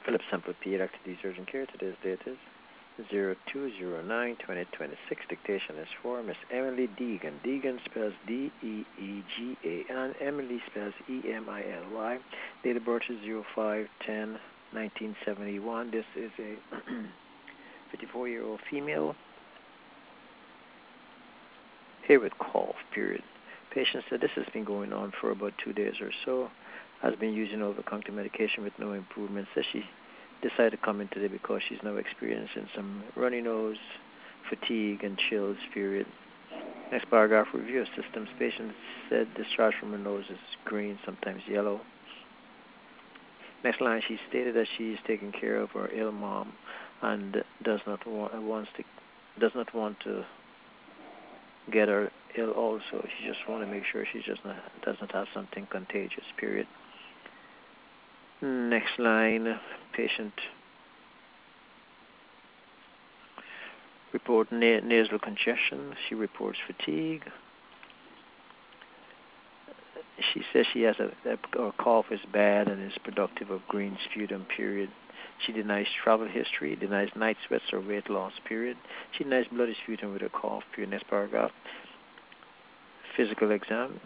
Philip Sample P. Activity Urgent Care. Today's date is 0209-2026. Dictation is for Miss Emily Deegan. Deegan spells Deegan. Emily spells Emily. Date of birth is 05/10/1971. This is a 54-year-old female here with cough, period. Patient said this has been going on for about 2 days or so. Has been using over-the-counter medication with no improvement. Says she decided to come in today because she's now experiencing some runny nose, fatigue, and chills, period. Next paragraph, review of systems. Patient said discharge from her nose is green, sometimes yellow. Next line, she stated that she is taking care of her ill mom and does not want to get her ill also. She just want to make sure she just doesn't have something contagious, period. Next line, patient report nasal congestion. She reports fatigue. She says she has her cough is bad and is productive of green sputum, period. She denies travel history, denies night sweats or weight loss, period. She denies bloody sputum with her cough, period. Next paragraph, physical exam.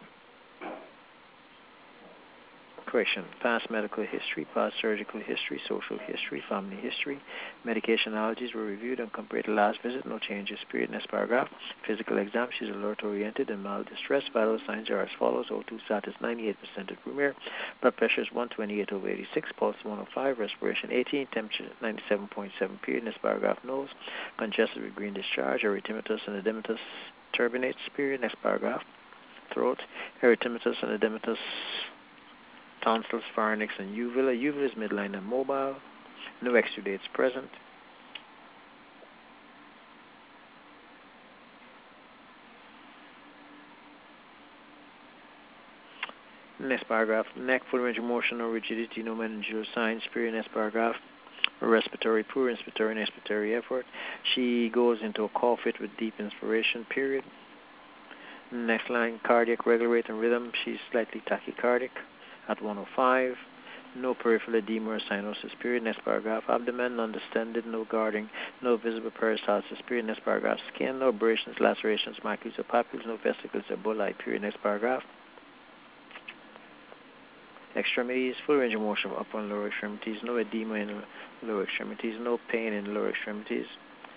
Correction, past medical history, past surgical history, social history, family history, medication allergies were reviewed and compared to last visit, no changes, period. Next paragraph, physical exam, she's alert-oriented and mild distress. Vital signs are as follows: O2 status 98% at room air, blood pressure is 128/86, pulse 105, respiration 18, temperature 97.7, period. Next paragraph, nose, congested with green discharge, erythematous and edematous turbinates, period. Next paragraph, throat, erythematous and edematous tonsils, pharynx, and uvula. Uvula is midline and mobile. No exudates present. Next paragraph, neck, full range of motion, no rigidity, no meningeal signs, period. Next paragraph, respiratory, poor inspiratory and expiratory effort. She goes into a cough fit with deep inspiration, period. Next line, cardiac, regular rate and rhythm. She's slightly tachycardic at 105. No peripheral edema or cyanosis, period. Next paragraph, abdomen, non-distended, no guarding, no visible peristalsis, period. Next paragraph, skin, no abrasions, lacerations, macules or papules, no vesicles or bullae, period. Next paragraph, extremities, full range of motion of upper and lower extremities, no edema in lower extremities, no pain in lower extremities.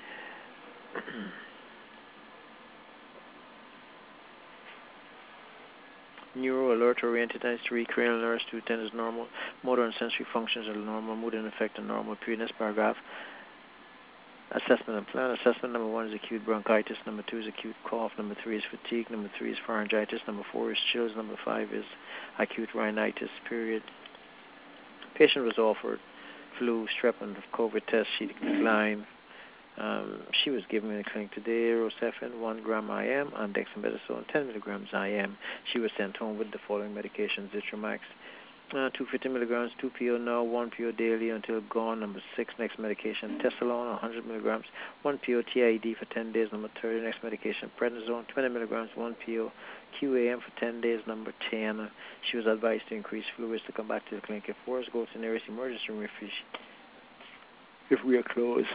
Neuro, alert, oriented, eyes 3, cranial nerves 210 is normal, motor and sensory functions are normal, mood and affect are normal, period. Next paragraph, assessment and plan. Assessment number 1 is acute bronchitis, number 2 is acute cough, number 3 is fatigue, number 3 is pharyngitis, number 4 is chills, number 5 is acute rhinitis, period. Patient was offered flu, strep, and COVID test. She declined. She was given in the clinic today Rocephin 1 gram IM and dexamethasone 10 milligrams IM. She was sent home with the following medications: Zitromax 250 milligrams, 2 PO now, 1 PO daily until gone. Number 6, next medication Tesalone 100 milligrams, 1 PO TID for 10 days. Number 30, next medication Prednisone 20 milligrams, 1 PO QAM for 10 days. Number 10, she was advised to increase fluids to come back to the clinic. If worse, go to the nearest emergency room if we are closed.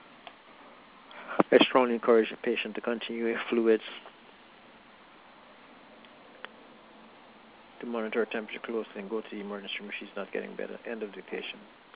I strongly encourage the patient to continue with fluids, to monitor her temperature closely, and go to the emergency room if she's not getting better. End of dictation.